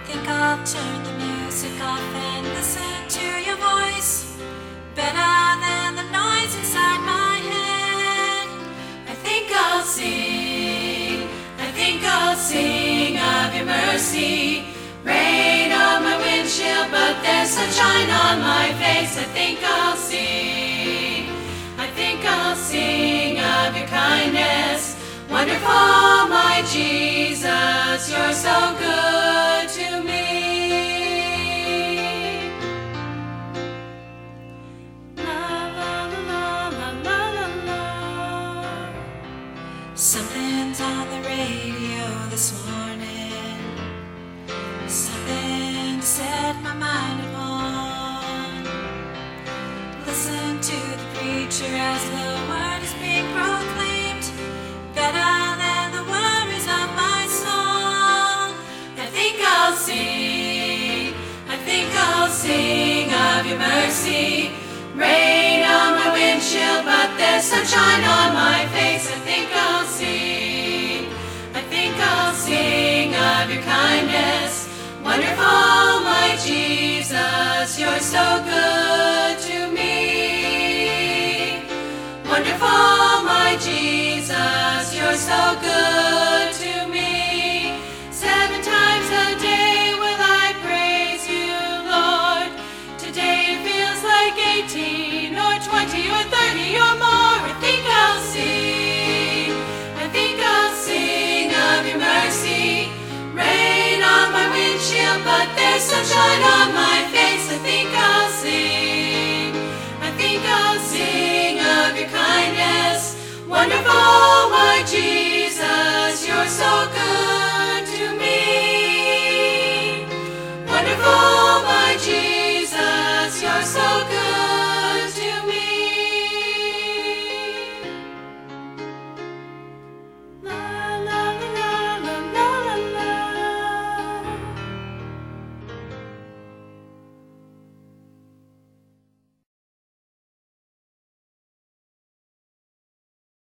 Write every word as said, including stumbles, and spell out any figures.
think I'll turn the music off and listen to your voice, better than the noise inside my head. I think I'll sing, I think I'll sing of your mercy. Rain on my windshield, but there's sunshine on my face. I think I'll sing, I think I'll sing of your kindness. Wonderful, my Jesus, you're so good to me. La la la la la la la. Something's on the radio this morning, something to set my mind upon. Listen to the preacher as the word is being proclaimed, better than the worries of my soul. I think I'll sing, I think I'll sing of your mercy. Rain on my windshield, but there's sunshine on my face. I think I'll sing, I think I'll sing of your kindness. Wonderful, my Jesus, you're so good to me. Wonderful, my Jesus, you're so good to me. Seven times a day will I praise you, Lord. Today it feels like eighteen or twenty or thirty or more. I think I'll sing, I think I'll sing of your mercy. Rain on my windshield, but there's sunshine on my face. I think I'll sing, I think I'll sing of your kindness. Wonderful,